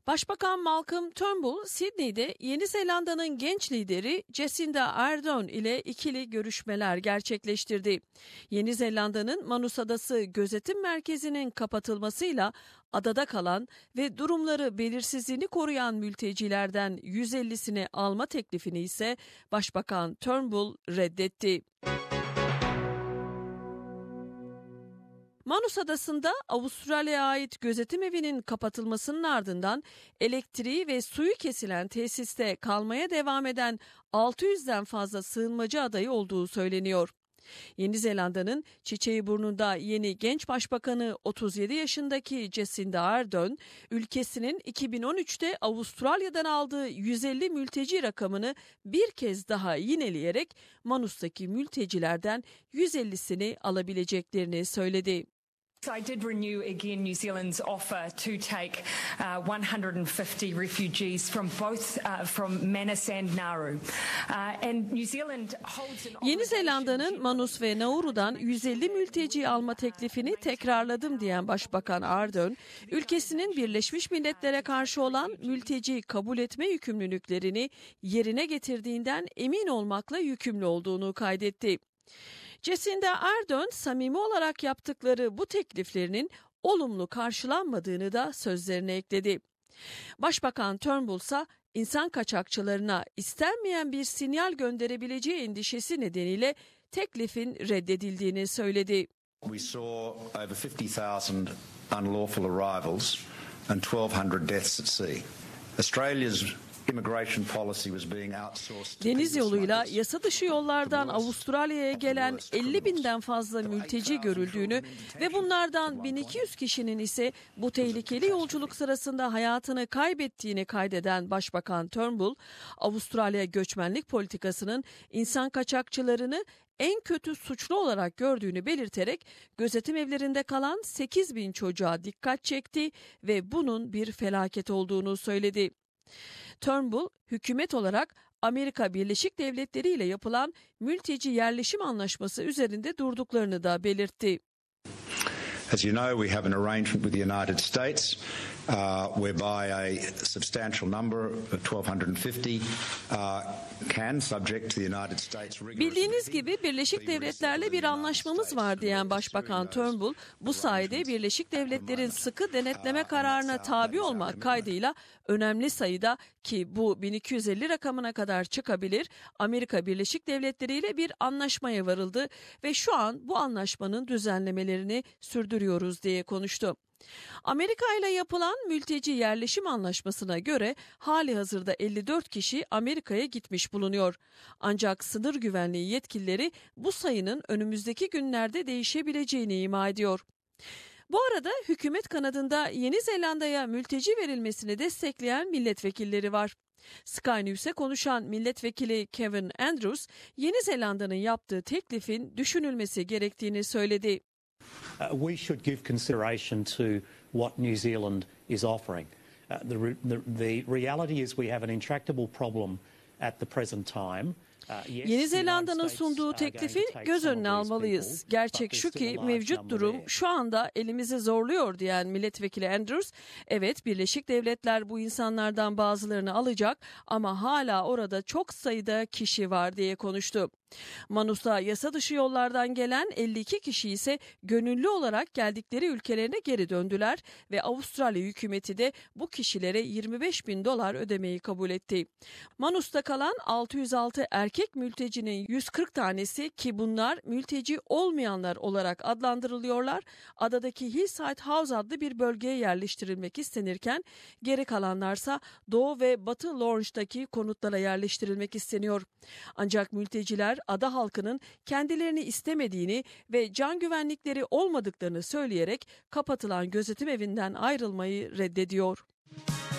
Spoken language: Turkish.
Başbakan Malcolm Turnbull, Sydney'de Yeni Zelanda'nın genç lideri Jacinda Ardern ile ikili görüşmeler gerçekleştirdi. Yeni Zelanda'nın Manus Adası Gözetim Merkezi'nin kapatılmasıyla adada kalan ve durumları belirsizliğini koruyan mültecilerden 150'sini alma teklifini ise Başbakan Turnbull reddetti. Manus Adası'nda Avustralya'ya ait gözetim evinin kapatılmasının ardından elektriği ve suyu kesilen tesiste kalmaya devam eden 600'den fazla sığınmacı adayı olduğu söyleniyor. Yeni Zelanda'nın Çiçeğiburnunda yeni genç başbakanı 37 yaşındaki Jacinda Ardern, ülkesinin 2013'te Avustralya'dan aldığı 150 mülteci rakamını bir kez daha yineleyerek Manus'taki mültecilerden 150'sini alabileceklerini söyledi. I did renew again New Zealand's offer to take 150 refugees from Manus and Nauru. And New Zealand holds an Yeni Zelanda'nın Manus ve Nauru'dan 150 mülteci alma teklifini tekrarladım diyen Başbakan Ardern, ülkesinin Birleşmiş Milletler'e karşı olan mülteci kabul etme yükümlülüklerini yerine getirdiğinden emin olmakla yükümlü olduğunu kaydetti. Jacinda Ardern samimi olarak yaptıkları bu tekliflerinin olumlu karşılanmadığını da sözlerine ekledi. Başbakan Turnbull ise insan kaçakçılarına istenmeyen bir sinyal gönderebileceği endişesi nedeniyle teklifin reddedildiğini söyledi. We saw over 50,000 unlawful arrivals and 1,200 deaths at sea. Australia's Deniz yoluyla yasa dışı yollardan Avustralya'ya gelen 50.000'den fazla mülteci görüldüğünü ve bunlardan 1.200 kişinin ise bu tehlikeli yolculuk sırasında hayatını kaybettiğini kaydeden Başbakan Turnbull, Avustralya göçmenlik politikasının insan kaçakçılarını en kötü suçlu olarak gördüğünü belirterek gözetim evlerinde kalan 8.000 çocuğa dikkat çekti ve bunun bir felaket olduğunu söyledi. Turnbull, hükümet olarak Amerika Birleşik Devletleri ile yapılan mülteci yerleşim anlaşması üzerinde durduklarını da belirtti. As you know, we have an arrangement with the United States whereby a substantial number, 1,250, can, subject to the United States. Bildiğiniz gibi Birleşik Devletler'le bir anlaşmamız var diyen Başbakan Turnbull, bu sayede Birleşik Devletler'in sıkı denetleme kararına tabi olmak kaydıyla önemli sayıda, ki bu 1250 rakamına kadar çıkabilir, Amerika Birleşik Devletleri ile bir anlaşmaya varıldı ve şu an bu anlaşmanın düzenlemelerini sürdürüyoruz diye konuştu. Amerika ile yapılan mülteci yerleşim anlaşmasına göre halihazırda 54 kişi Amerika'ya gitmiş bulunuyor. Ancak sınır güvenliği yetkilileri bu sayının önümüzdeki günlerde değişebileceğini ima ediyor. Bu arada hükümet kanadında Yeni Zelanda'ya mülteci verilmesini destekleyen milletvekilleri var. Sky News'e konuşan milletvekili Kevin Andrews, Yeni Zelanda'nın yaptığı teklifin düşünülmesi gerektiğini söyledi. We should give consideration to what New Zealand is offering. The reality is we have an intractable problem at the present time. Yeni Zelanda'nın sunduğu teklifi göz önüne almalıyız. Gerçek şu ki mevcut durum şu anda elimizi zorluyor diyen milletvekili Andrews, evet Birleşik Devletler bu insanlardan bazılarını alacak ama hala orada çok sayıda kişi var diye konuştu. Manus'a yasa dışı yollardan gelen 52 kişi ise gönüllü olarak geldikleri ülkelerine geri döndüler ve Avustralya hükümeti de bu kişilere $25.000 ödemeyi kabul etti. Manus'ta kalan 606 erkek mültecinin 140 tanesi, ki bunlar mülteci olmayanlar olarak adlandırılıyorlar, adadaki Hillside House adlı bir bölgeye yerleştirilmek istenirken geri kalanlarsa Doğu ve Batı Lawrence'daki konutlara yerleştirilmek isteniyor. Ancak mülteciler ada halkının kendilerini istemediğini ve can güvenlikleri olmadıklarını söyleyerek kapatılan gözetim evinden ayrılmayı reddediyor.